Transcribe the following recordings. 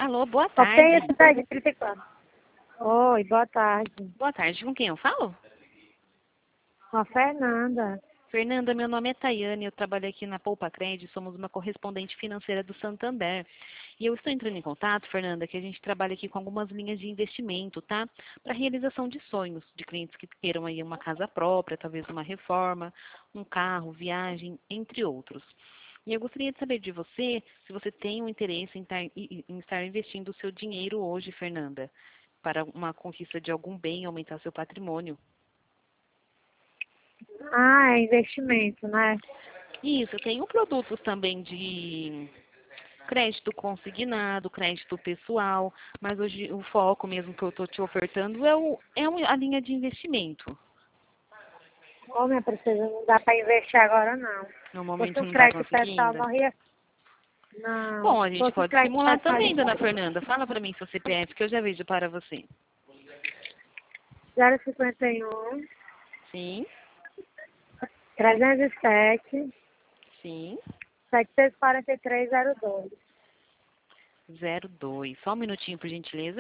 Alô, boa Só tem tarde. esse daí de 34. Oi, boa tarde. Boa tarde, com quem eu falo? Com a Fernanda. Fernanda, meu nome é Tayane, eu trabalho aqui na Poupa Cred, somos uma correspondente financeira do Santander. E eu estou entrando em contato, Fernanda, que a gente trabalha aqui com algumas linhas de investimento, tá? Para realização de sonhos de clientes que queiram aí uma casa própria, talvez uma reforma, um carro, viagem, entre outros. E eu gostaria de saber de você, se você tem um interesse em estar investindo o seu dinheiro hoje, Fernanda, para uma conquista de algum bem, aumentar seu patrimônio. Ah, é investimento, né? Isso, eu tenho produtos também de crédito consignado, crédito pessoal, mas hoje o foco mesmo que eu estou te ofertando a linha de investimento. Ô, minha princesa, não dá para investir agora, não. Se No fosse momento um não está crédito pessoal, conseguindo. morria. Não, Bom, a se gente fosse um pode crédito simular pessoal, também, dona Fernanda. Fala para mim seu CPF que eu já vejo para você. 051 Sim, 307 sim, 74302. 02. Só um minutinho, por gentileza.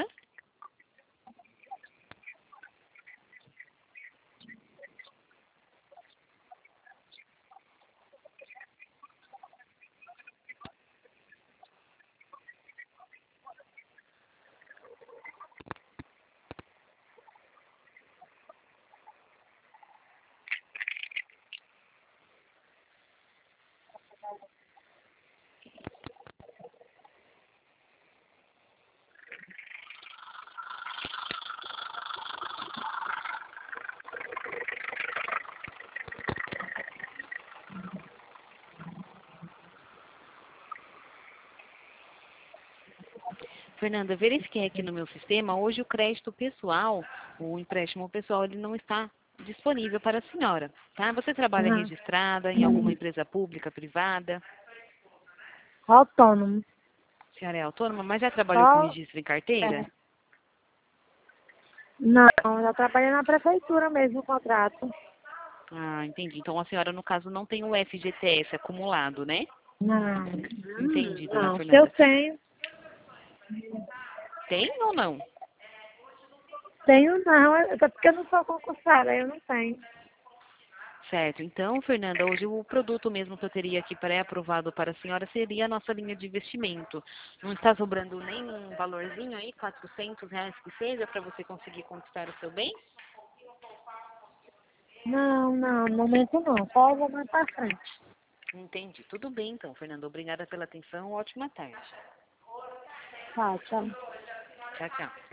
Fernanda, verifiquei aqui no meu sistema, hoje o crédito pessoal, o empréstimo pessoal, ele não está disponível para a senhora, tá? Você trabalha Não. registrada em alguma empresa pública, privada? Autônomo. A senhora é autônoma, mas já trabalhou com Só. registro em carteira? É. Não, eu trabalhei na prefeitura mesmo, o contrato. Ah, entendi. Então a senhora, no caso, não tem o FGTS acumulado, né? Não. Entendi, dona Não, se eu Fernanda. tenho. Tem ou não? Tenho não, até porque eu não sou concursada, eu não tenho. Certo. Então, Fernanda, hoje o produto mesmo que eu teria aqui pré-aprovado para a senhora seria a nossa linha de investimento. Não está sobrando nenhum valorzinho aí, R$ 400 que seja, para você conseguir conquistar o seu bem? Não, no momento não, só vou mais pra frente. Entendi. Tudo bem, então, Fernanda. Obrigada pela atenção. Ótima tarde. Tá, tchau. Tchau, tchau.